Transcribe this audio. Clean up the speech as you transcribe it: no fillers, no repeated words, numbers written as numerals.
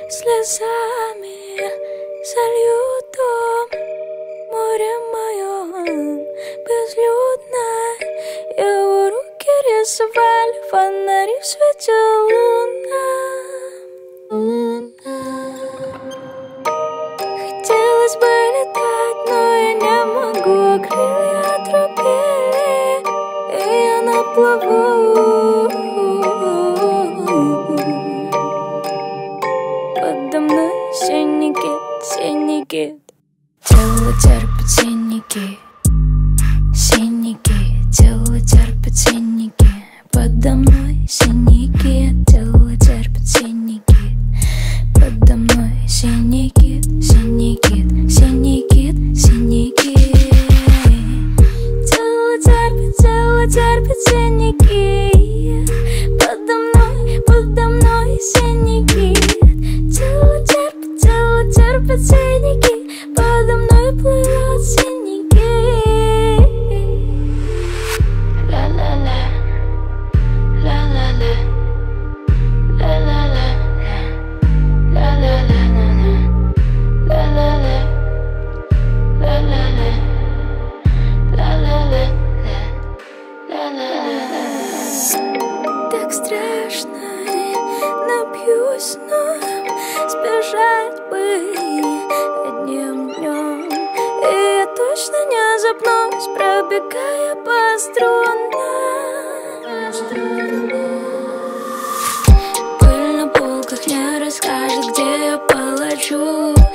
слезами залью дом. Море мое безлюдное, его руки рисовали фонари в свете луна. Хотелось бы летать, но я не могу, крылья отрубили, и я на плаву. Подо мной синий кит, синий кит. Тело терпит синяки, синяки. Тело терпит синяки. Подо мной синяки. Тело терпит синяки. Подо мной синяки, синяки, синяки, синяки. Тело терпит синяки. Подо мной синяки. Тело терпит синяки. Подо мной плывут синяки. Ла-ла-ла, ла-ла-ла, ла-ла-ла, ла-ла-ла, ла-ла-ла, ла-ла-ла, ла-ла-ла, ла-ла-ла. Так страшно, напьюсь, но сбежать бы одним днем, и я точно не запнусь, пробегая по струнам. Пыль на полках не расскажет, где я полочу.